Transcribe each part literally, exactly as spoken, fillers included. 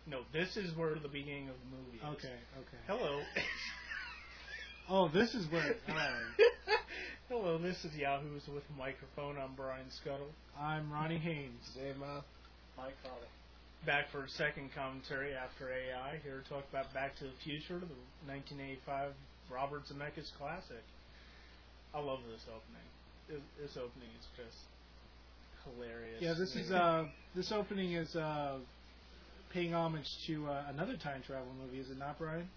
No, this is where the beginning of the movie is. Okay, okay. Hello. Oh, this is where... Alright. Hello, this is Yahoo's with a microphone. I'm Brian Scuttle. I'm Ronnie Haynes. Dave Ma. Mike Crowley. Back for a second commentary after A I. Here to talk about Back to the Future, the nineteen eighty-five Robert Zemeckis classic. I love this opening. This opening is just hilarious. Yeah, this is uh, this opening is uh, paying homage to uh, another time travel movie, is it not, Brian?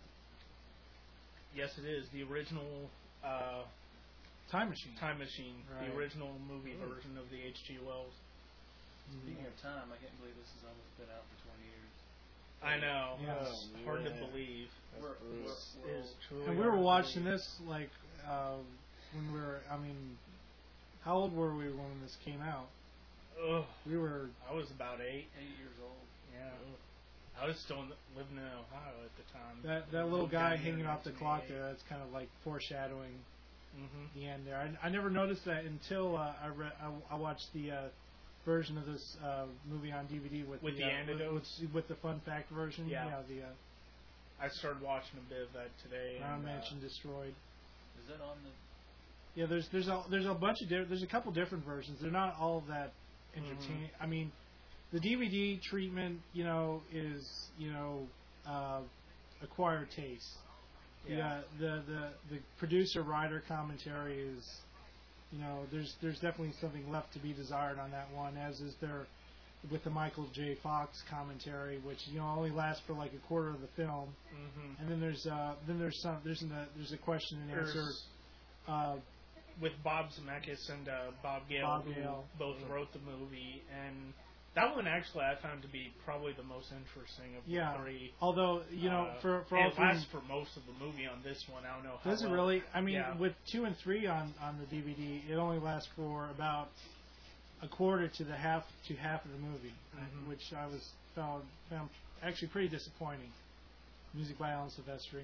Yes, it is. The original uh, Time Machine. Time Machine. Right. The original movie Ooh. version of the H G. Wells. Speaking of time, I can't believe this has almost been out for twenty years. I know. Yeah. It's Oh, hard to yeah. believe. We're, we're, This we're is truly And we hard were to watching believe. this, like, uh, when we were, I mean, how old were we when this came out? Ugh. We were... I was about eight. eight years old. Yeah. I was still in the, living in Ohio at the time. That that little guy Down here hanging in off the clock nineteen eighty-eight. there, that's kind of like foreshadowing Mm-hmm. the end there. I, I never noticed that until uh, I, re- I I watched the uh, version of this uh, movie on D V D with, With the uh, anecdotes? with, with the fun fact version. Yeah. the uh, I started watching a bit of that today. Round and, uh, Mansion Destroyed. Is that on the... Yeah, there's there's a there's a bunch of di- there's a couple different versions. They're not all that entertaining. Mm-hmm. I mean, the D V D treatment, you know, is you know uh, acquired taste. Yeah. Yeah, the, the the producer writer commentary is, you know, there's there's definitely something left to be desired on that one, as is there with the Michael J. Fox commentary, which you know only lasts for like a quarter of the film, Mm-hmm. and then there's uh then there's some there's a there's a question and answer. There's- Uh, With Bob Zemeckis and uh, Bob Gale, Bob who Gale. both wrote the movie, and that one actually I found to be probably the most interesting of yeah. the three. Although you know Uh, for for all it three, lasts for most of the movie on this one. I don't know how does it well- really? I mean, Yeah. with two and three on on the D V D, it only lasts for about a quarter to the half to half of the movie, Mhm. which I was found found actually pretty disappointing. Music by Alan Silvestri.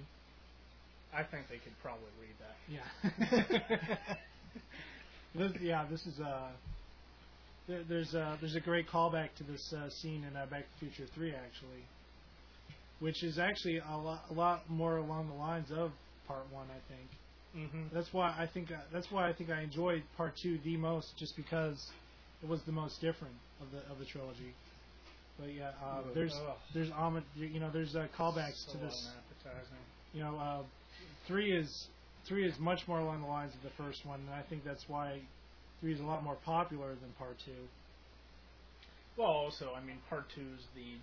I think they could probably read that. Yeah. this, yeah, this is a. There, there's a there's a great callback to this uh, scene in uh, Back to the Future three actually, which is actually a lot a lot more along the lines of Part one, I think. Mm-hmm. That's why I think uh, that's why I think I enjoyed Part two the most, just because it was the most different of the of the trilogy. But yeah, uh, there's Ugh. there's homage, you know there's uh, callbacks So to this. unappetizing. You know, uh, three is three is much more along the lines of the first one, and I think that's why three is a lot more popular than Part two. Well, also, I mean, Part two is the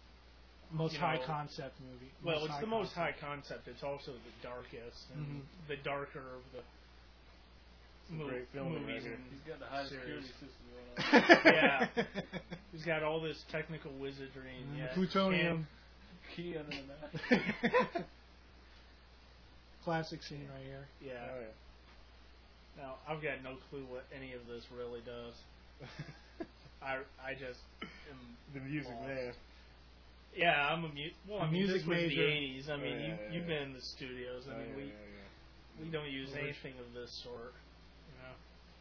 Most You high know, concept movie. well, Most it's high the most high concept. concept. It's also the darkest and Mhm. the darker of the It's a mo- great film right movies. here. and He's got the highest series. security system going on. Yeah. He's got all this technical wizardry and And yet the plutonium. Key under the map. Classic scene right here. can't- yeah. Oh, yeah. Now I've got no clue what any of this really does. I I just am The music lost. man. Yeah, I'm a mu- well. A I mean, music this was major. the eighties. I mean, Oh, yeah, you yeah, you've yeah. been in the studios. I Oh, mean, yeah, we yeah, yeah. we don't use We're- anything of this sort. You know,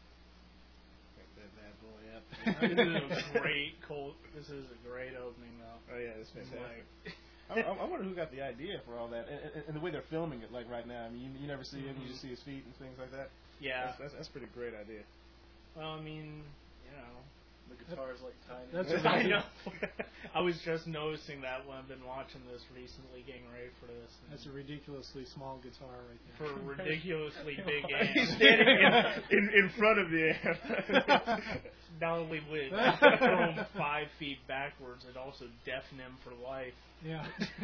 Pick that bad boy up. this is a great cold. This is a great opening though. Oh yeah, it's It's fantastic. like, I, I I wonder who got the idea for all that, and, and, and the way they're filming it, like right now. I mean, you, you never see him; you just see his feet and things like that. yeah. That's that's, that's a pretty great idea. Well, I mean, you know. The guitar's like tiny. That's a I really- know. I was just noticing that when I've been watching this recently, getting ready for this. and That's a ridiculously small guitar right for there. a ridiculously big He's amp. standing in, in in front of the amp. Not only would it throw him five feet backwards, it also deafen him for life. Yeah.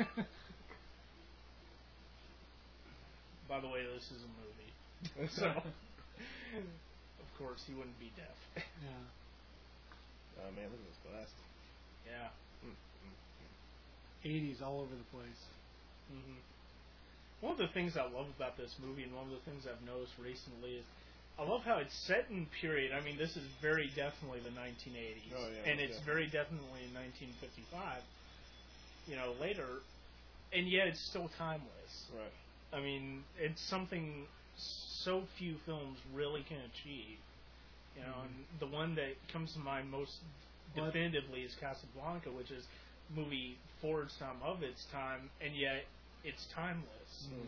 By the way, this is a movie, so of course he wouldn't be deaf. yeah. Oh man, look at this glass. Yeah. eighties all over the place. hmm One of the things I love about this movie, and one of the things I've noticed recently, is I love how it's set in period. I mean, this is very definitely the nineteen eighties, Oh, yeah, and most it's definitely. very definitely in nineteen fifty-five. You know, later, and yet it's still timeless. Right. I mean, it's something so few films really can achieve. You know, Mhm. and the one that comes to mind most Well, definitively is Casablanca, which is movie for its time, of its time, and yet it's timeless. Mm.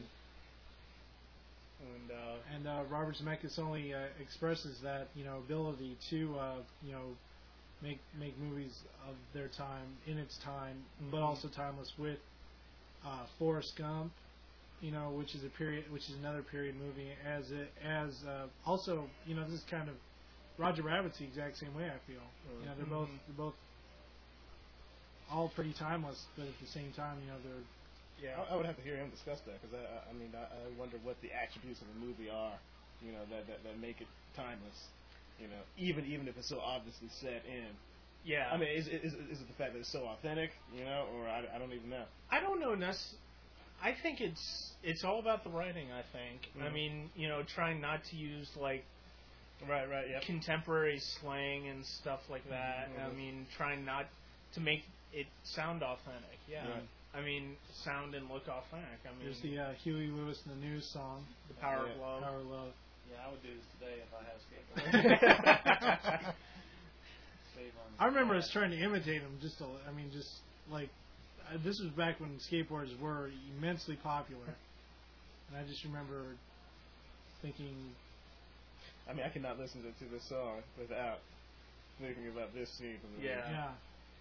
And uh, And uh, Robert Zemeckis only uh, expresses that you know ability to uh, you know make make movies of their time in its time, but also timeless with uh, Forrest Gump, you know, which is a period, which is another period movie. As it as uh, also you know this is kind of Roger Rabbit's the exact same way. I feel Mm. you know they're both they're both all pretty timeless, but at the same time you know they're yeah, I, I would have to hear him discuss that because I, I, I mean I, I wonder what the attributes of a movie are, you know, that, that that make it timeless, you know, even even if it's so obviously set in. yeah. I mean, is is is it the fact that it's so authentic, you know, or I, I don't even know. I don't know. Nec- I think it's it's all about the writing. I think. I Mhm. mean, you know, trying not to use like Right, right, yeah. contemporary slang and stuff like that. Mhm. I mean, trying not to make it sound authentic. Yeah. Right. I mean, sound and look authentic. I mean, there's the uh, Huey Lewis and the News song, the power Yeah. of love. Power of Love. Yeah, I would do this today if I had a skateboard. Save on I remember us trying to imitate him. Just, a, I mean, just like uh, this was back when skateboards were immensely popular, and I just remember thinking, I mean, I cannot listen to, to this song without thinking about this scene from the Yeah. movie. yeah,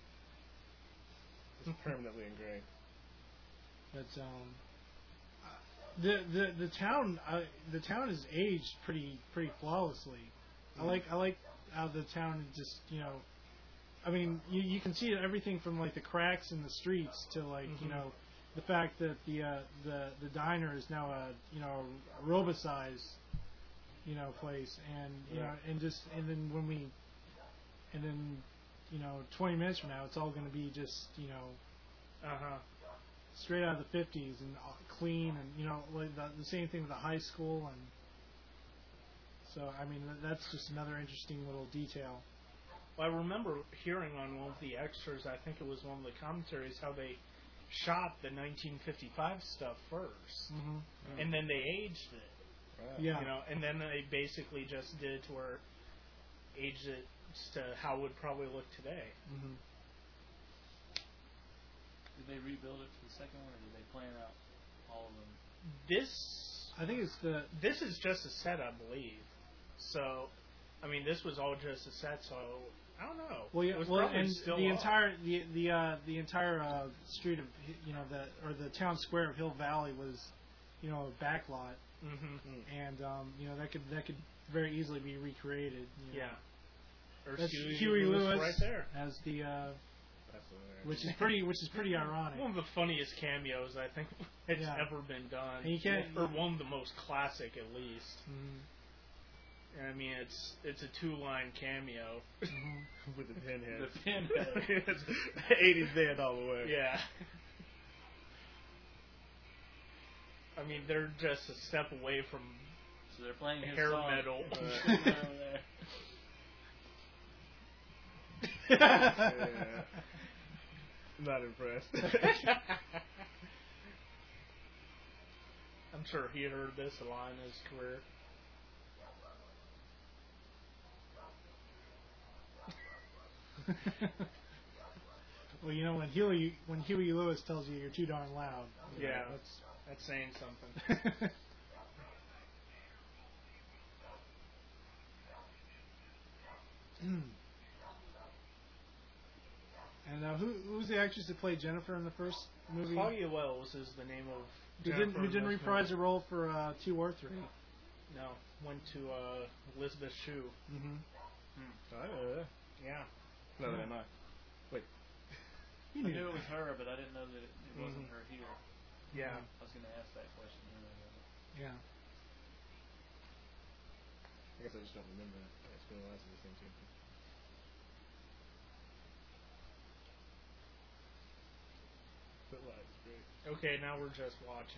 It's permanently ingrained. but um, uh, the the the town uh, the town is aged pretty pretty flawlessly. I like I like how the town just you know, I mean you you can see everything from like the cracks in the streets to like you Mhm. know the fact that the uh, the the diner is now a you know a robot-sized you know place and you Right. know and just and then when we and then you know twenty minutes from now it's all going to be just you know Uh huh. straight out of the fifties and uh, clean and you know like the, the same thing with the high school and so I mean th- that's just another interesting little detail. Well, I remember hearing on one of the extras. I think it was one of the commentaries how they shot the nineteen fifty-five stuff 1st Mm-hmm. and then they aged it. Right. Yeah. You know, and then they basically just did it to where aged it to how it would probably look today. Mm-hmm. Did they rebuild it for the second one, or did they plan out all of them? This I think it's the this is just a set, I believe. So, I mean, this was all just a set. So I don't know. well, yeah, It was well probably and still the up. entire the the uh, the entire uh, street of you know the or the town square of Hill Valley was you know a back lot Mm-hmm. and um, you know that could that could very easily be recreated. You know. Yeah. Or That's Huey, Huey Lewis right there. as the uh, That's hilarious. which is pretty which is pretty ironic. One of the funniest cameos I think it's Yeah. ever been done. And you can't- or one of the most classic, at least. Mhm. And I mean, it's it's a two-line cameo. With the pinhead. The pinhead. It's eighties band all the way. Yeah. I mean, they're just a step away from So they're playing his hair song. metal. Sitting over there. Yeah. Not impressed. I'm sure he had heard this a lot in his career. Well, you know when Huey when Huey Lewis tells you you're too darn loud. you know, Yeah. that's That's saying something. and uh, who who's the actress that played Jennifer in the first movie? Claudia Wells is the name of Who Jennifer didn't who in didn't this reprise movie. her role for uh, two or three? No, went to uh, Elizabeth Shue. Mm-hmm. Oh, Yeah. no, never mind. You I knew. knew it was her, but I didn't know that it, it wasn't Mhm. her here. Yeah. I was going to ask that question earlier. Yeah. I guess I just don't remember it. It's been a while since I've seen it. But like, it's great. Okay, now we're just watching.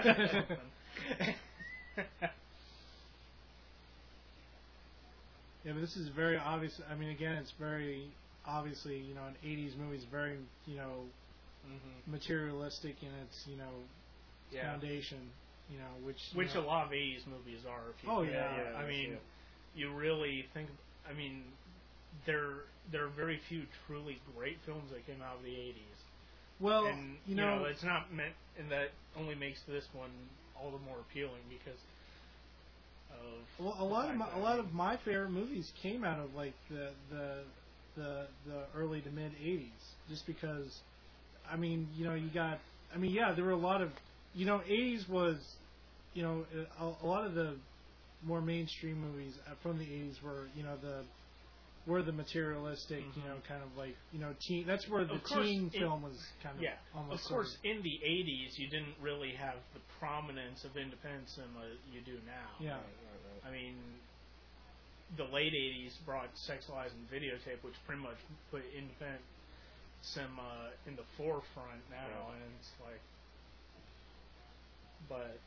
Yeah, but this is very obvious. I mean, again, it's very obviously, you know, an eighties movie is very, you know, hmm materialistic in its, you know, Yeah. foundation, you know, which you Which know, a lot of eighties movies are. If you Oh, think yeah, about it. yeah, I mean, yeah. you really think. I mean, there there are very few truly great films that came out of the eighties. Well, and you know, it's not meant, and that only makes this one all the more appealing because of well, a the lot of fact my, that, a lot of my favorite movies came out of like the the the, the early to mid eighties, just because. I mean, you know, you got. I mean, yeah, there were a lot of, you know, eighties was, you know, a, a lot of the more mainstream movies from the eighties were, you know, the were the materialistic, mm-hmm. you know, kind of like, you know, teen. That's where the of course, teen it, film was kind of. Yeah, almost of course. Sort In the eighties, you didn't really have the prominence of independent cinema you do now. Yeah. Right, right, right. I mean, the late eighties brought sexualized and videotape, which pretty much put independent cinema in the forefront now, Yeah. and it's like, but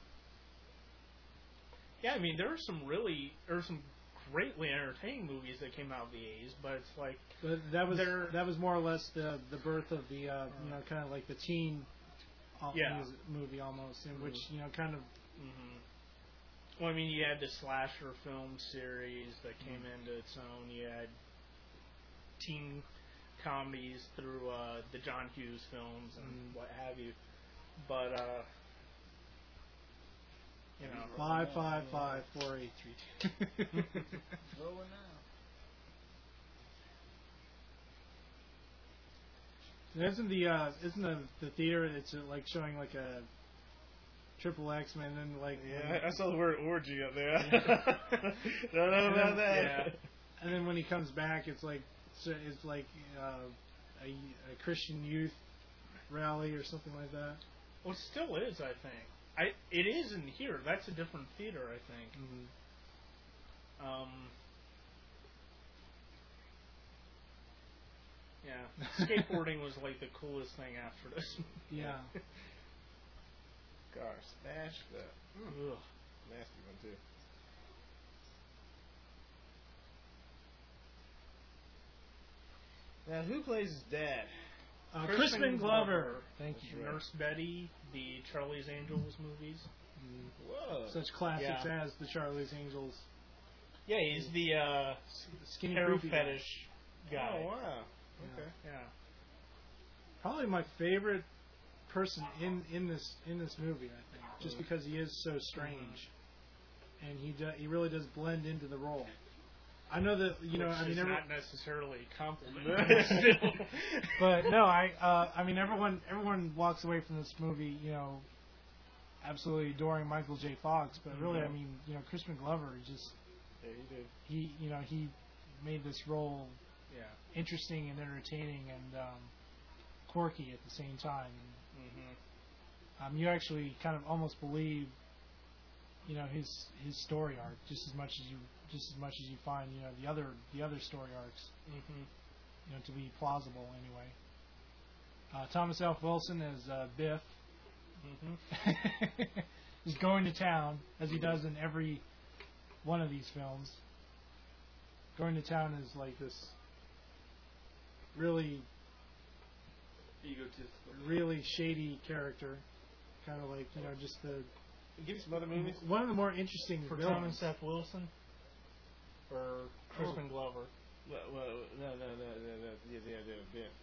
yeah, I mean, there were some really, there were some greatly entertaining movies that came out of the eighties, but it's like, But that was They're- that was more or less the the birth of the uh, you know kind of like the teen uh, Yeah. music movie almost, in which you know kind of hmm well, I mean, you had the slasher film series that came into its own. You had teen comedies through uh, the John Hughes films and Mm. what have you. But uh, you know, five five five four eight three two. Rolling now. Isn't the uh, isn't the the theater? It's uh, like showing like a triple X Men and then like Yeah, I saw the word orgy up there. Don't know about that. yeah. and then when he comes back, it's like it's, it's like uh, a, a Christian youth rally or something like that. Well, it still is, I think. I it is in here. That's a different theater, I think. Mm-hmm. Um, yeah, skateboarding was like the coolest thing after this. Yeah. Car smash that. Ugh. Nasty one too. Now, who plays his dad? Uh, Crispin Crispin Glover. Glover. Thank you. Nurse Betty, the Charlie's Angels movies. Mm. Whoa. Such classics Yeah. as the Charlie's Angels. Yeah, he's the uh, Skinny hair creepy guy. fetish guy. Oh, wow. Yeah. Okay. Yeah. Probably my favorite person in, in this in this movie, I think, just Mhm. because he is so strange, and he do, he really does blend into the role. I know that you know. Which I mean, is every, not necessarily a compliment. but still. but no, I uh, I mean, everyone everyone walks away from this movie, you know, absolutely adoring Michael J. Fox. But really, I Mhm. mean, you know, Crispin Glover is just Yeah, he did. he you know he made this role Yeah. interesting and entertaining and um, quirky at the same time. hmm Um, you actually kind of almost believe, you know, his his story arc just as much as you just as much as you find, you know, the other the other story arcs, hmm you know, to be plausible anyway. Uh, Thomas F. Wilson as uh, Biff. hmm He's going to town as he does in every one of these films. Going to town is like this really Egotistical. really shady character, kind of like you know just the Give you some other movies. one of the more interesting For villains. Thomas F. Wilson or Crispin Oh. Glover. Well, well, no, no, no, no, no. Yeah, yeah, yeah, yeah.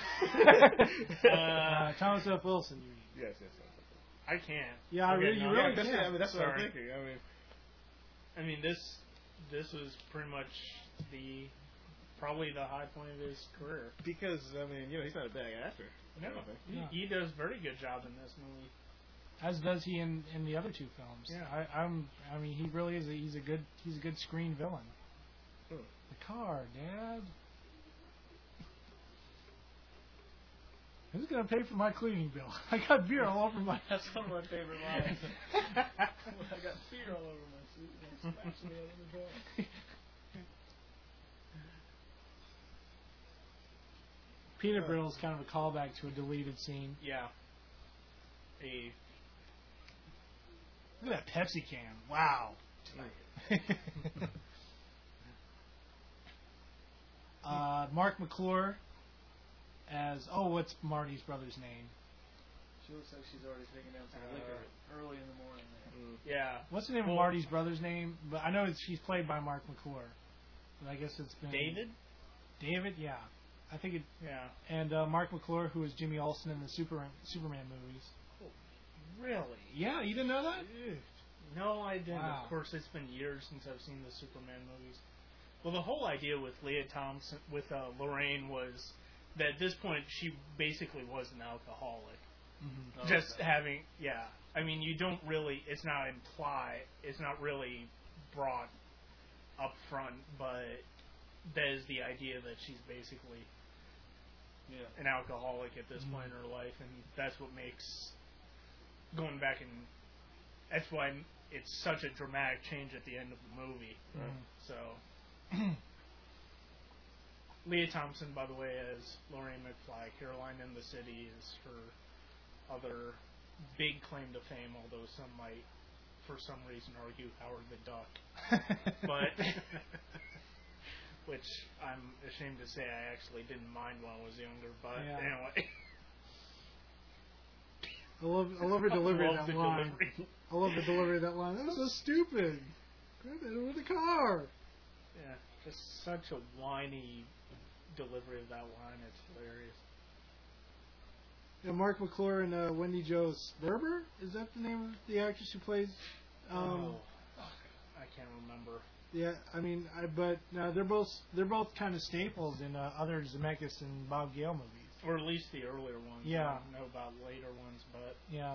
uh, Thomas F. Wilson. You mean? Yes, yes, yes. I can't. Yeah, I Okay, really- you no, really Yeah, that's, can't. I mean, that's what I'm Sorry. thinking. I mean, I mean this this was pretty much the probably the high point of his career. because I mean, you know, he's not a bad actor. No, I don't think. he, Yeah. he does a very good job in this movie. As does he in, in the other two films. Yeah. I, I'm. I mean, he really is. A, he's a good. He's a good screen villain. Hmm. The car, Dad. Who's gonna pay for my cleaning bill? I got beer all over my. That's one of my favorite lines. I got beer all over my suit and smashed me out of the door. Peanut brittle is kind of a callback to a deleted scene. Yeah. A Look at that Pepsi can. Wow. uh, Mark McClure as oh, what's Marty's brother's name? She looks like she's already taking down some Uh, liquor early in the morning there. Mm. yeah. What's the name Well- of Marty's brother's name? But I know it's, she's played by Mark McClure. But I guess it's been David? David, yeah. I think it. Yeah. And uh, Mark McClure, who was Jimmy Olsen in the Superman Superman movies. Really? Yeah, you didn't know that? No, I didn't. Wow. Of course, it's been years since I've seen the Superman movies. Well, the whole idea with Leah Thompson, with uh, Lorraine, was that at this point she basically was an alcoholic. Mm-hmm. Oh, Just okay. having, yeah. I mean, you don't really. It's not imply. It's not really brought up front, but that is the idea that she's basically Yeah. an alcoholic at this Mhm. point in her life, and that's what makes going back and that's why it's such a dramatic change at the end of the movie. Mhm. So, Leah Thompson, by the way, as Lorraine McFly. Caroline in the City is her other big claim to fame, although some might, for some reason, argue Howard the Duck. But which I'm ashamed to say I actually didn't mind when I was younger. But Yeah. anyway, I love, I love her delivery of love that the line. delivery. I love the delivery of that line. That was so stupid. Grab it with the car. Yeah, just such a whiny delivery of that line. It's hilarious. Yeah, Mark McClure and uh, Wendy Jo Sperber? Is that the name of the actress who plays? Um, oh, I can't remember. Yeah, I mean, I, but no, they're both they're both kind of staples in uh, other Zemeckis and Bob Gale movies. Or at least the earlier ones. Yeah. I don't know about later ones, but Yeah.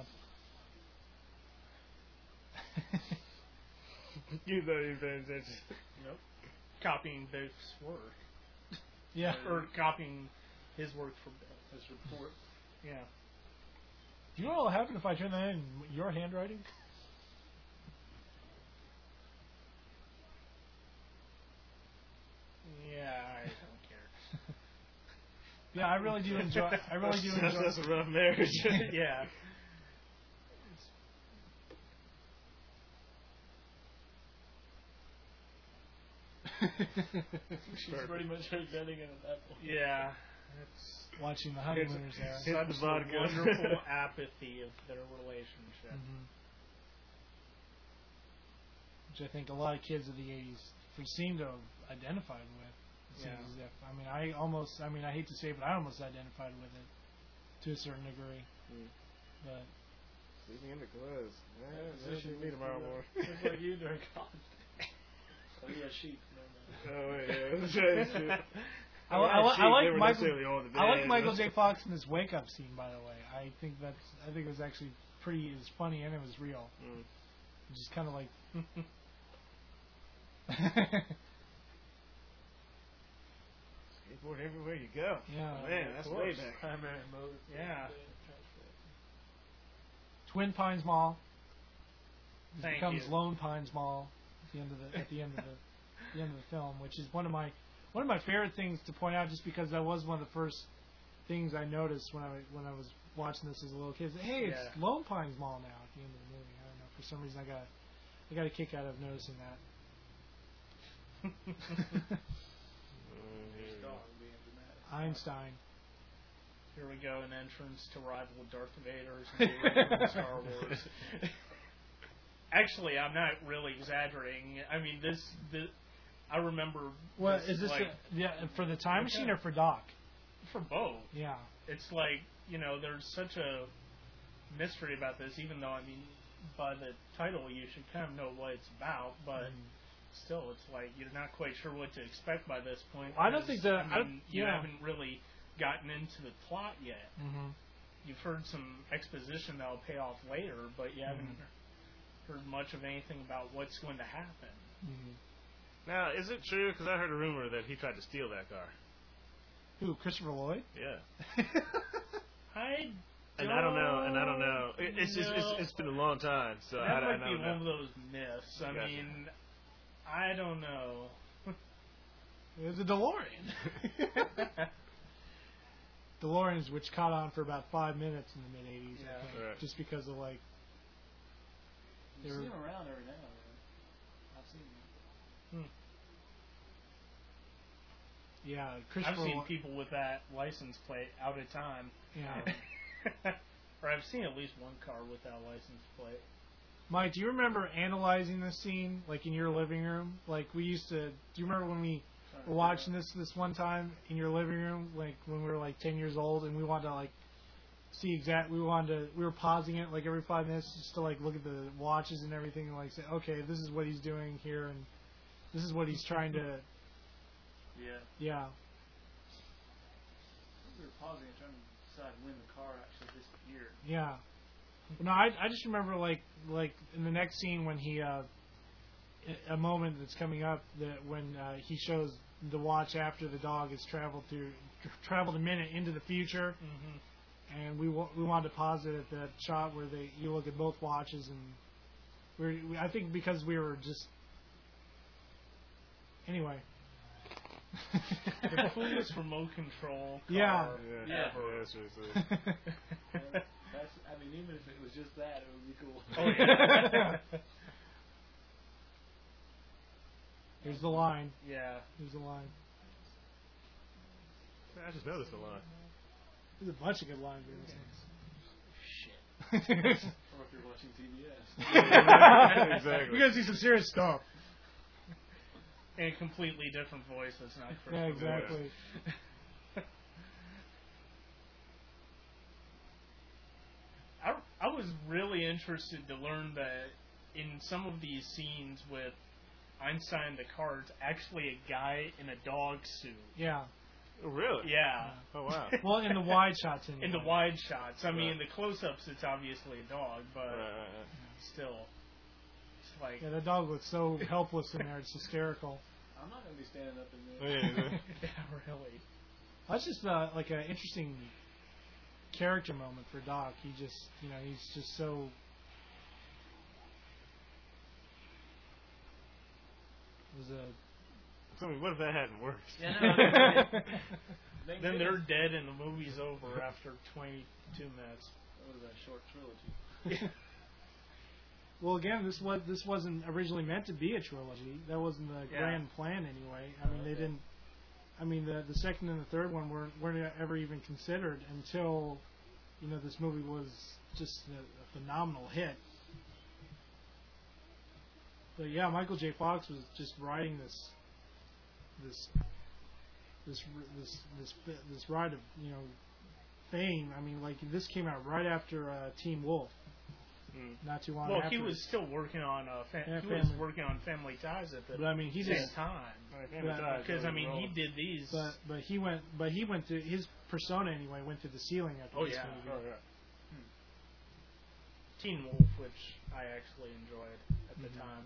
You know, you know, that's nope. Copying Biff's work. Yeah. Or copying his work for Biff. His report. Yeah. Do you know what will happen if I turn that in your handwriting? Yeah, I don't care. Yeah, I really do enjoy. I really do that's, enjoy. that's a rough marriage. Yeah. She's pretty much forgetting it at that point. Yeah. It's Watching the honeymooners there. Hit the such vodka. the wonderful apathy of their relationship. Mhm. Which I think a lot of kids of the eighties seem to have identified with. It seems Yeah. as if, I mean, I almost, I mean, I hate to say it, but I almost identified with it to a certain degree. Mm. But Sleeping in the clothes. Yeah, Yeah, this should be tomorrow morning. Just like you during college. Oh, yeah, sheep. No, Oh, wait, yeah. That's right. That's true. I, I, I, I like Michael. Necessarily all the I like days, Michael but- J. Fox in this wake up scene. By the way, I think that's, I think it was actually pretty. It was funny and it was real. Mm. Just kind of like. Skateboard everywhere you go. Yeah. Oh, man, that's way course. back. Primary mode. Yeah. Twin Pines Mall. It Thank becomes you. Lone Pines Mall at the end of the at the end of the, the end of the film, which is one of my one of my favorite things to point out, just because that was one of the first things I noticed when I when I was watching this as a little kid. Hey, it's Yeah. Lone Pines Mall now at the end of the movie. I don't know, for some reason I got I got a kick out of noticing that. His dog being dramatic. Einstein. Here we go, an entrance to rival Darth Vader's in Star Wars. Actually, I'm not really exaggerating. I mean, this, this I remember. What this, is this? like, a, yeah, for the time Okay. machine or for Doc? for both? Yeah. It's like, you know, there's such a mystery about this, even though, I mean, by the title you should kind of know what it's about, but Mm. still, it's like you're not quite sure what to expect by this point. I don't 'cause, think the- I I mean, don't- you yeah. haven't really gotten into the plot yet. Mm-hmm. You've heard some exposition that'll pay off later, but you haven't Mhm. heard much of anything about what's going to happen. Mm-hmm. Now, is it true? Because I heard a rumor that he tried to steal that car. Who? Christopher Lloyd? Yeah. I And I don't know. And I don't know. It, it's, just, it's it's been a long time, so that I, I might don't be know. one of those myths. I Gotcha. mean, I don't know. It was a DeLorean. DeLoreans, which caught on for about five minutes in the mid eighties, Yeah. I think, Correct. just because of like. You They see were- him around every now and then. I've seen him. Yeah, I've Christopher. seen Lloyd- people with that license plate out of time. Yeah. Or I've seen at least one car with that license plate. Mike, do you remember analyzing this scene, like in your living room? Like we used to. Do you remember when we to watching this this one time in your living room, like when we were like ten years old, and we wanted to like see exact. We wanted to. We were pausing it like every five minutes just to like look at the watches and everything, and like say, okay, this is what he's doing here, and this is what he's trying to. Yeah. Yeah. We were pausing and trying to decide when the car actually disappeared. Yeah. No, I I just remember like like in the next scene when he uh a moment that's coming up that when uh, he shows the watch after the dog has traveled through traveled a minute into the future, Mm-hmm. and we wa- we wanted to pause it at that shot where they you look at both watches, and we we I think because we were just anyway. The coolest remote control car Yeah. Yeah, Yeah. yeah, that's what it is. That's, I mean, even if it was just that, it would be cool. Oh yeah. Here's the line. Yeah. Here's the line. I just noticed a line. There's a bunch of good lines in this Shit. thing. Or if you're watching T B S. Exactly. Because he's some serious stuff. In a completely different voice. That's not Christopher Yeah, Lloyd. exactly. I, I was really interested to learn that in some of these scenes with Einstein the car, it's actually a guy in a dog suit. Yeah. Oh, really? Yeah. Oh, wow. Well, in the wide shots, anyway. In the wide shots. I mean, Right. in the close-ups, it's obviously a dog, but Right, right, right. still. It's like... Yeah, that dog looks so helpless in there. It's hysterical. I'm not going to be standing up in Oh, there. yeah, yeah. yeah, really. That's just uh, like an interesting character moment for Doc. He just, you know, he's just so. It was a. Tell me, what if that hadn't worked? Yeah, no, Thank Then goodness. they're dead and the movie's over after twenty-two minutes. That would have been a short trilogy. Well, again, this was this wasn't originally meant to be a trilogy. That wasn't the Yeah. grand plan anyway. I mean, they Okay. didn't. I mean, the the second and the third one weren't weren't ever even considered until, you know, this movie was just a, a phenomenal hit. But yeah, Michael J. Fox was just riding this this this this this this ride of, you know, fame. I mean, like this came out right after uh, Teen Wolf. Mm. Not too long Well, after. he was still working on uh, fa- Yeah, he was Family. working on Family Ties at the But I mean, he same just. time. Right, Family Yeah, Ties Because I really mean, he rolled. did these. But but he went but he went to his persona anyway went to the ceiling after Oh, this yeah. movie. Oh, yeah. Teen Wolf, which I actually enjoyed at the Mhm. time.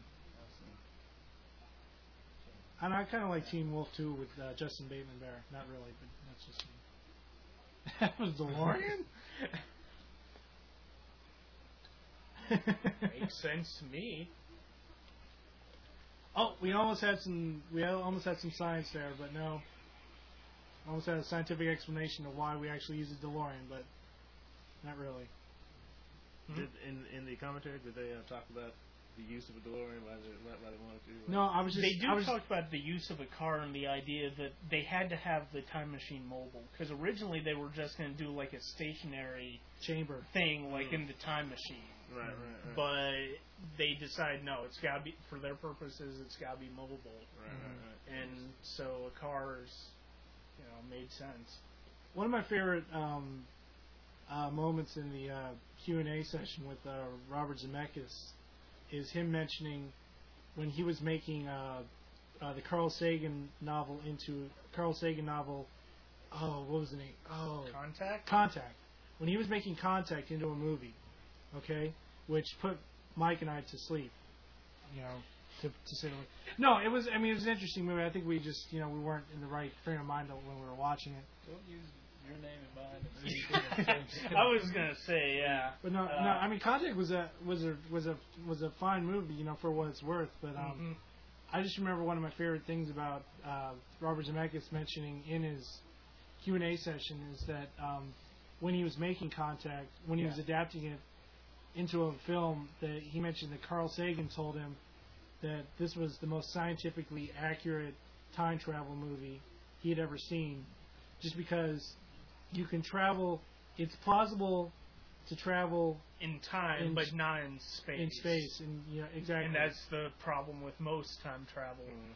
And I kind of like Teen Wolf too with uh, Justin Bateman there. Not really, but that's just me. That was DeLorean. Makes sense to me. Oh, we almost had some we al- almost had some science there, but no. Almost had a scientific explanation of why we actually use a DeLorean, but not really. Did, in in the commentary, did they uh, talk about the use of a DeLorean? Why they, why they wanted to? No, I was just They do I was, talk about the use of a car and the idea that they had to have the time machine mobile. Because originally they were just going to do like a stationary chamber. thing, like Mm. in the time machine. Right, right, right. But they decide no, it's got to be for their purposes. It's got to be mobile, right, right, right. and so a car is, you know, made sense. One of my favorite um, uh, moments in the uh, Q and A session with uh, Robert Zemeckis is him mentioning when he was making uh, uh, the Carl Sagan novel into Carl Sagan novel. Oh, what was the name? Oh, Contact. Contact. When he was making Contact into a movie, okay, which put Mike and I to sleep. You know, to to say the least. No, it was. I mean, it was an interesting movie. I think we just, you know, we weren't in the right frame of mind when we were watching it. Don't use your name and mine and anything. I was gonna say yeah. But no, Uh, no. I mean, Contact was a was a was a was a fine movie, you know, for what it's worth. But um, mhm. I just remember one of my favorite things about uh, Robert Zemeckis mentioning in his Q and A session is that um, when he was making Contact, when he was Yeah. adapting it into a film, that he mentioned that Carl Sagan told him that this was the most scientifically accurate time travel movie he had ever seen, just because you can travel. It's plausible to travel In time, In but s- not in space. in space, and you know exactly. And that's the problem with most time travel. Mm.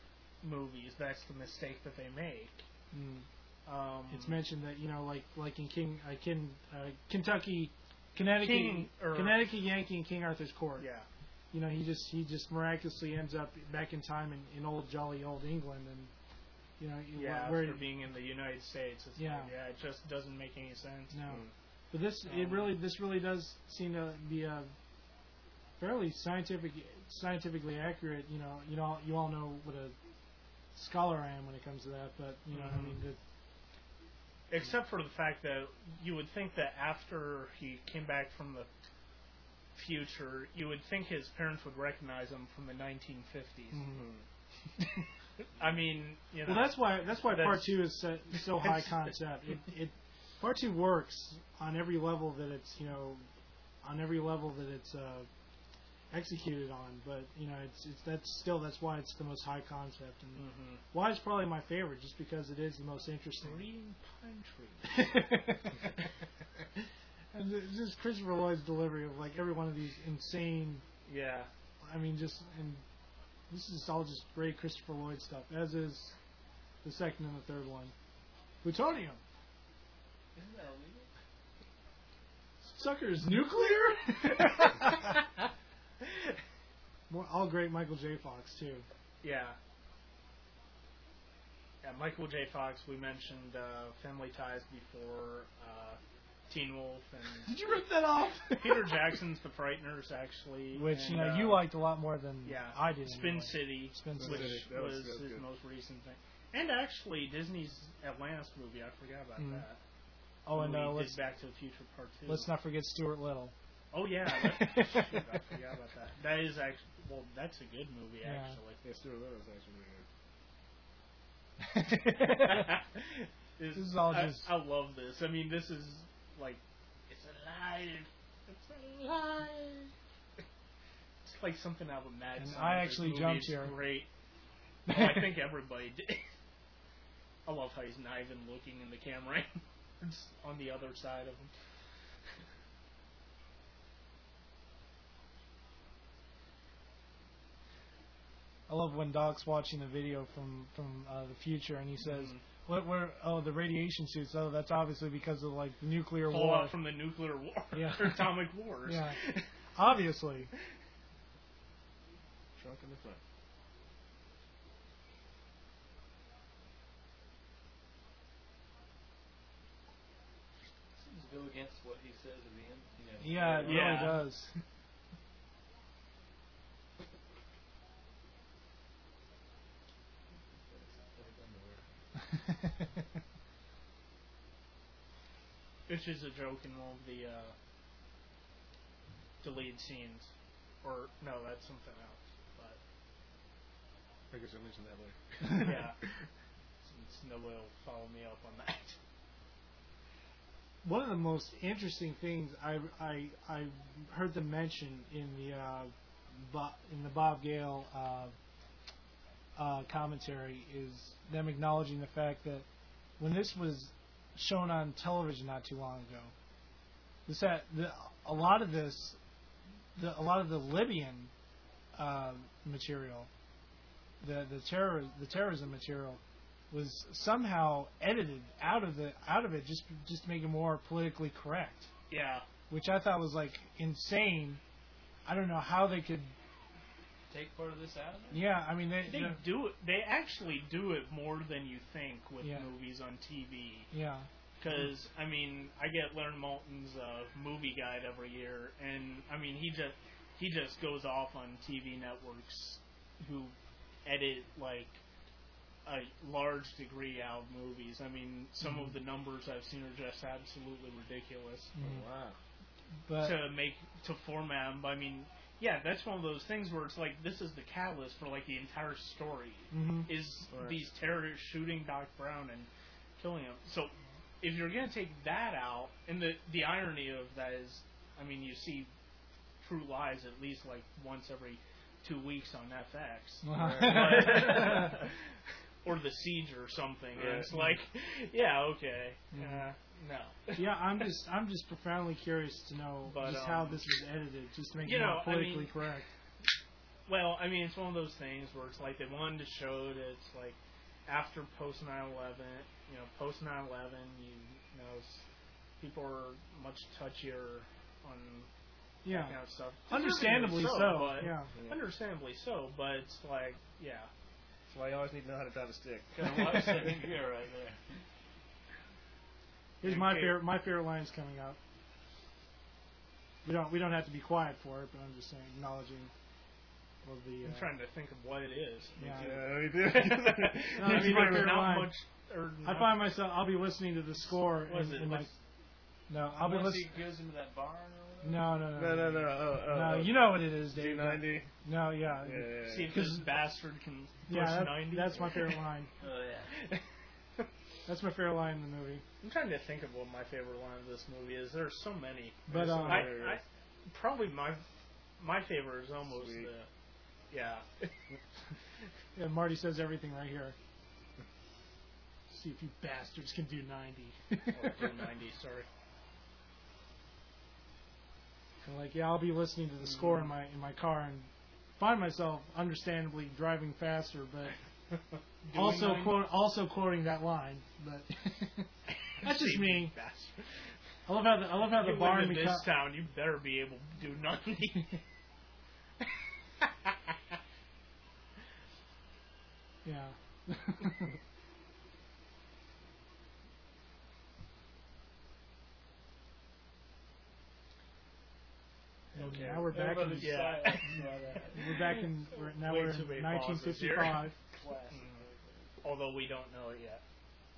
movies, that's the mistake that they make. Mm. Um, It's mentioned that you know, like like in King, uh, Kin, uh, Kentucky, Connecticut, King, or- Connecticut Yankee and King Arthur's Court. yeah. You know, he just he just miraculously ends up back in time in, in old jolly old England, and you know, you- Yeah, where after being in the United States, it's Yeah. like, yeah, it just doesn't make any sense. no. Mm. But this it Um, really this really does seem to be a fairly scientific scientifically accurate. You know, you know you all know what a scholar I am when it comes to that, but you know, I Mhm. mean, the, Except for the fact that you would think that after he came back from the future, you would think his parents would recognize him from the nineteen fifties. mhm. I mean, you know. Well, that's why that's why part That's- two is so, so high concept. It, it part two works on every level that it's you know on every level that it's uh, executed on. But you know, it's it's that's still that's why it's the most high concept and Mhm. why it's probably my favorite, just because it is the most interesting. Green pine tree. And it's just Christopher Lloyd's delivery of like every one of these insane. Yeah. I mean, just and this is all just great Christopher Lloyd stuff, as is the second and the third one. Plutonium. Isn't that illegal? Sucker is nuclear? More, all great Michael J. Fox, too. Yeah. Yeah, Michael J. Fox, we mentioned uh, Family Ties before, uh, Teen Wolf, and Did you rip that off? Peter Jackson's The Frighteners, actually. Which, and, you know, uh, you liked a lot more than Yeah. I did. Spin anyway. City, Spin which City. That was- was that was his good. most recent thing. And actually, Disney's Atlantis movie, I forgot about Mhm. that. Oh, and We uh, did let's, Back to the Future Part two. let's not forget Stuart Little. Oh, yeah. That, shoot, I forgot about that. That is actually, well, that's a good movie, Yeah. actually. Yeah, Stuart Little is actually really good. This This is all I, just- I love this. I mean, this is like, it's alive. It's alive. It's like something out of a Mad And Scientist I actually movie. jumped It's here. Great. Well, I think everybody did. I love how he's not even looking in the camera. It's on the other side of him. I love when Doc's watching the video from from uh, the future, and he says, Mhm. "What? Where? Oh, the radiation suits. Oh, that's obviously because of like the nuclear war. Fallout from the nuclear war. Yeah. Or atomic wars. Yeah. Obviously." Trunk in the front. Seems to go against what he says at the end. You know, Yeah, it Yeah. really does. Which is a joke in one of the uh, deleted scenes. Or, no, that's something else. But, I guess I mentioned that later. yeah. Since nobody will follow me up on that. One of the most interesting things I, I, I heard them mention in the uh, Bo- in the Bob Gale uh, uh, commentary is them acknowledging the fact that when this was shown on television not too long ago, this had, the, a lot of this, the, a lot of the Libyan uh, material, the the terror the terrorism material, was somehow edited out of the out of it just just to make it more politically correct, Yeah. which I thought was like insane. I don't know how they could. take part of this out of it? Yeah, I mean they. They they- do it. They actually do it more than you think with Yeah. movies on T V. yeah. Because I mean, I get Leonard Maltin's uh, movie guide every year, and I mean, he just he just goes off on T V networks who edit like a large degree out of movies. I mean, some Mhm. of the numbers I've seen are just absolutely ridiculous Mhm. Wow. But to make to format them. I mean, yeah, that's one of those things where it's like this is the catalyst for like the entire story mhm. is Right. these terrorists shooting Doc Brown and killing him. So if you're going to take that out, and the the irony of that is, I mean, you see True Lies at least like once every two weeks on F X. But- or The Siege or something. And Right. it's like, yeah, okay. Mhm. Uh, no. Yeah, I'm just I'm just profoundly curious to know But, just um, how this was edited, just to make you it more know, I politically mean- correct. Well, I mean, it's one of those things where it's like they wanted to show that it's like after post nine eleven, you know, post nine eleven, you, you know, s- people are much touchier on Yeah. that kind of stuff. Understandably Deservedly so. but Yeah. Yeah. understandably so. But it's like, yeah, That's why you always need to know how to drive a stick. Got a lot of second gear right there. Here's my Okay. favorite. My favorite line's coming up. We don't. We don't have to be quiet for it, but I'm just saying, acknowledging. Of the. Uh, I'm trying to think of what it is. Yeah. Yeah, we do. No, I that's mean, my there's favorite not line. much. Or I not- find myself. I'll be listening to the score. What is and, it? and What's- like, no, I'll be Once listening. he goes into that barn or whatever. No, no, no, no, no, no. Oh, oh, No, oh. you know what it is, G Dave. ninety. No, yeah, Yeah, yeah, See yeah. if this bastard can push yeah. That, ninety. that's my favorite line. Oh yeah. That's my favorite line in the movie. I'm trying to think of what my favorite line of this movie is. There's so many. But um, I, I probably my my favorite is almost Sweet. the yeah. yeah, Marty says everything right here. See if you bastards can do ninety. Oh, do ninety. Sorry. And like, yeah, I'll be listening to the score in my in my car and find myself understandably driving faster, but Doing also ninety? quote also quoting that line. But that's just See, me. bastard. I love how the I love how You the barn live in this becomes. town, you better be able to do ninety. Yeah. Okay. Now we're back in Everybody's Yeah. silent by that. we're back in we're, now Way we're too many in nineteen pauses here. fifty-five. Classic. Although we don't know it yet.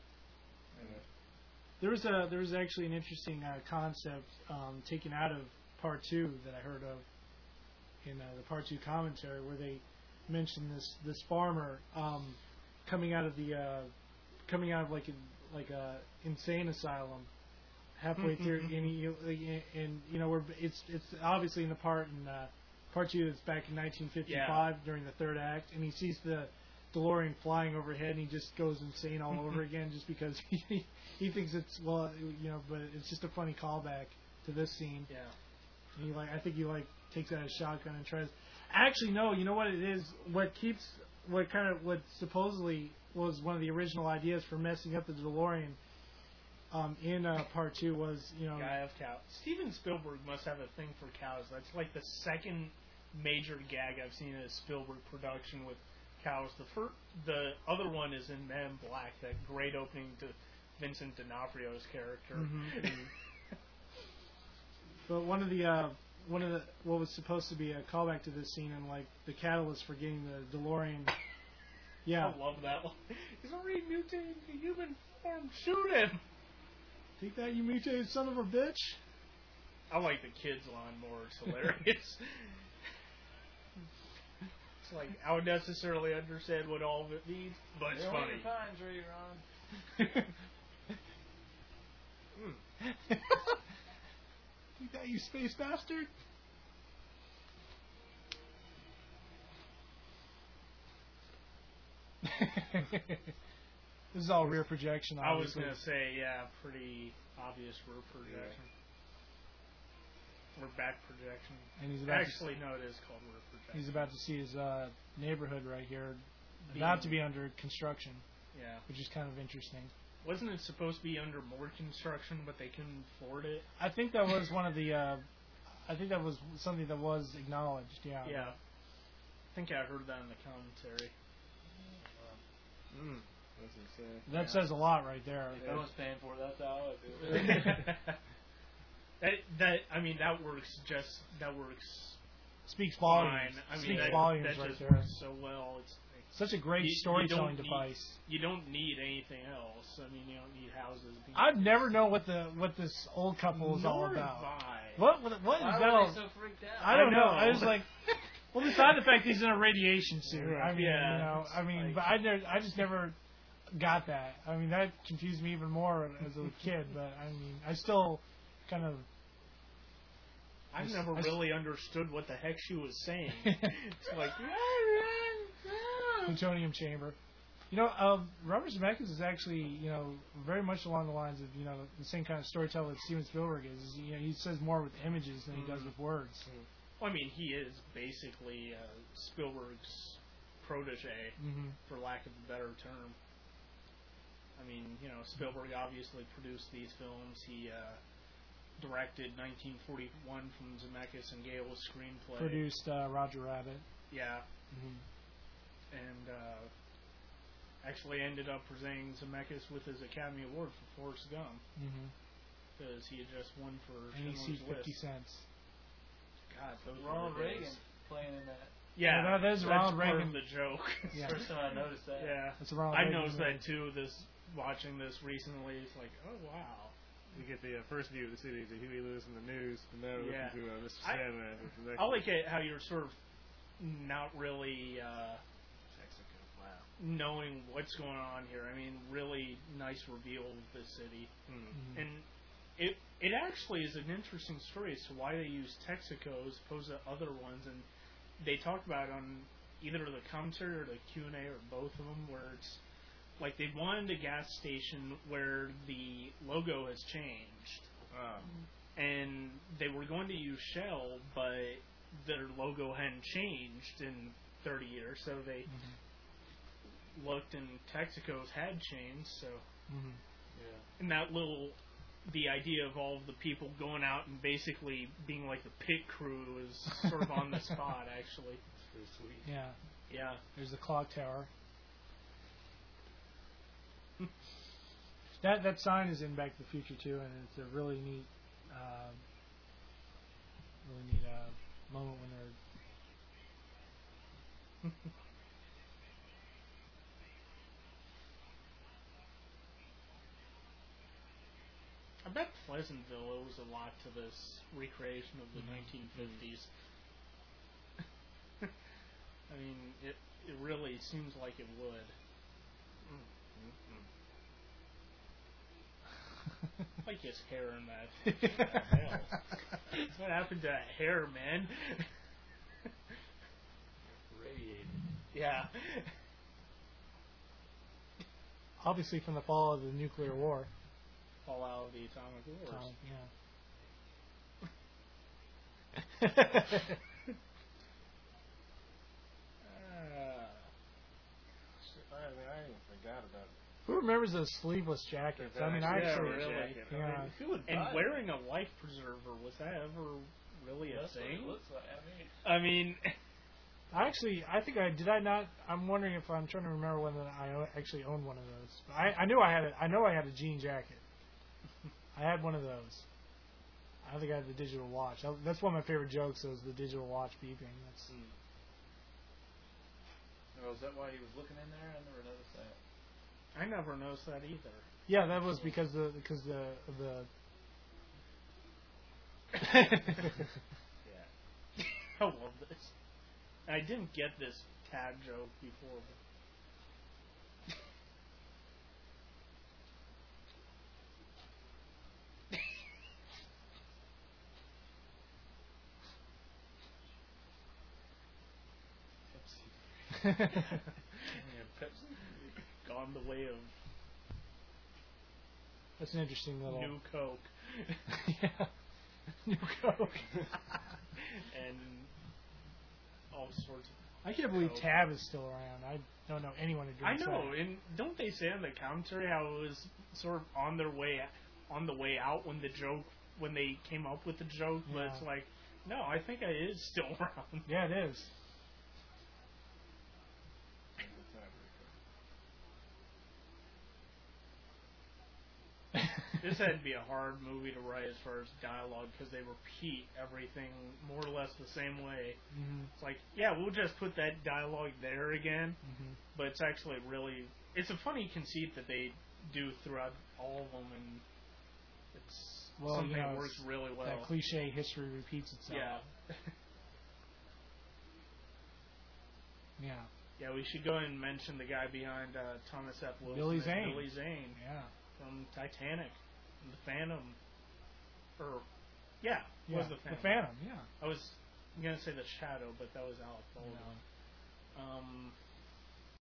There was a there was actually an interesting uh, concept um, taken out of part two that I heard of in uh, the part two commentary where they mentioned this this farmer um, coming out of the uh, coming out of like a, like a insane asylum halfway through and, he, and you know we're it's it's obviously in the part in uh, part two it's back in nineteen fifty-five during the third act and he sees the DeLorean flying overhead and he just goes insane all over again just because he he thinks it's well you know but it's just a funny callback to this scene. Yeah. And he like I think he like takes out a shotgun and tries. Actually, no. You know what it is? What keeps what kind of what supposedly was one of the original ideas for messing up the DeLorean um, in uh, part two was you know Guy of cow. Steven Spielberg must have a thing for cows. That's like the second major gag I've seen in a Spielberg production with cows. The first, the other one is in Men in Black. That great opening to Vincent D'Onofrio's character. Mhm. But one of the uh, one of the what was supposed to be a callback to this scene and like the catalyst for getting the DeLorean. Yeah. I love that one. He's already mutated into human form. Shoot him! Take that, you mutated son of a bitch. I like the kids line more. It's hilarious. It's like I would necessarily understand what all of it means, but it's You're funny. on the pine tree, Ron. Take that, you space bastard. This is all rear projection. I was Obviously. gonna say, yeah, pretty obvious rear projection. Or back projection. And he's about Actually, no, it is called rear to, projection. he's about to see his uh, neighborhood right here about to be under construction, Yeah. which is kind of interesting. Wasn't it supposed to be under more construction, but they couldn't afford it? I think that was one of the. Uh, I think that was something that was acknowledged. Yeah. Yeah. I think I heard that in the commentary. Mm, that's insane. That Yeah. says a lot right there. If I was paying for it, that's how I do it. that that I mean that works just that works Speaks volumes. fine. I mean Speaks that, volumes that right just there. works so well. It's Such a great you- you storytelling don't need- device. You don't need anything else. I mean, you don't need houses. I'd never know what the what this old couple is all Nor about. have I. What what, what is Why that? were all- they so freaked out? I don't I know. know. I was like, well, besides the fact he's in a radiation suit. I mean, Yeah, you know, it's I mean, like- but I never, I just never got that. I mean, that confused me even more as a kid. But I mean, I still kind of. I've I s- never I s- really understood what the heck she was saying. It's like plutonium chamber. You know, um, Robert Zemeckis is actually, you know, very much along the lines of, you know, the same kind of storyteller that Steven Spielberg is. is you know, he says more with images than he does with words. Well, I mean, he is basically uh, Spielberg's protege, Mm-hmm. for lack of a better term. I mean, you know, Spielberg obviously produced these films. He uh, directed nineteen forty-one from Zemeckis and Gale's screenplay. Produced uh, Roger Rabbit. Yeah, Mm-hmm. and uh, actually ended up presenting Zemeckis with his Academy Award for Forrest Gump Mm-hmm. because he had just won for And he sees Schindler's fifty List. cents. God, those Ronald were the days. Reagan playing in that. Yeah, Yeah, that is that's Ronald part Reagan. of the joke. Yeah. First time I noticed that. Yeah, That's a Ronald I Reagan noticed movie. that too. This watching this recently, it's like, oh wow. We get the uh, first view of the city to Huey Lewis in the news, and now we're Yeah. looking to uh, Mister I- Sandman. with the next I like it how you're sort of not really uh, Mexico. Wow. knowing what's going on here. I mean, really nice reveal of the city, Hmm. Mhm. and it it actually is an interesting story as to why they use Texaco as opposed to other ones, and they talk about it on either the commentary or the Q and A or both of them, where it's like they wanted a gas station where the logo has changed, Wow. and they were going to use Shell, but their logo hadn't changed in thirty years, so they Mm-hmm. looked and Texaco's had changed, so Mm-hmm. Yeah. and that little the idea of all of the people going out and basically being like the pit crew is sort of on the spot actually. It's pretty sweet. Yeah. Yeah. There's the clock tower. that that sign is in Back to the Future too, and it's a really neat, uh, really neat uh, moment when they're. I bet Pleasantville owes a lot to this recreation of the Mhm. nineteen fifties. I mean, it it really seems like it would. Like his hair in that. What the hell? What happened to that hair, man? Radiated. Yeah. Obviously, from the fall of the nuclear war. Fall out of the atomic wars. Um, yeah. Uh, I mean, I even forgot about it. Who remembers those sleeveless jackets? I mean, I Yeah, actually. really. Jacket. I Yeah. mean, who would buy and that? wearing a life preserver, was that ever really a That's what it thing? looks like. I mean, I mean, I actually, I think I did. I not. I'm wondering if I'm trying to remember whether I o- actually owned one of those. I, I knew I had it. I know I had a jean jacket. I had one of those. I don't think I had the digital watch. I, that's one of my favorite jokes. Was the digital watch beeping. That's. oh, is that why he was looking in there? I never noticed that. I never noticed that either. Yeah, that was because the because the the. Yeah. I love this. I didn't get this tab joke before. Yeah, Pepsi. Gone the way of That's an interesting little. New Coke. yeah. New Coke. And all sorts of. I can't believe Coke. Tab is still around. I don't know anyone who I drinks know, that. and don't they say in the commentary how it was sort of on their way, on the way out when the joke, when they came up with the joke, but Yeah. it's like, no, I think it is still around. Yeah, it is. This had to be a hard movie to write as far as dialogue because they repeat everything more or less the same way. Mm-hmm. It's like, yeah, we'll just put that dialogue there again, Mm-hmm. but it's actually really, it's a funny conceit that they do throughout all of them, and it's Well, something you know, that works really well. That cliche history repeats itself. Yeah. Yeah. Yeah, we should go ahead and mention the guy behind uh, Thomas F. Wilson. Billy as Zane. Billy Zane Yeah. from Titanic, and The Phantom. Or, yeah, it Yeah. was The Phantom. The Phantom, yeah. I was going to say The Shadow, but that was Alec Baldwin. No. Um,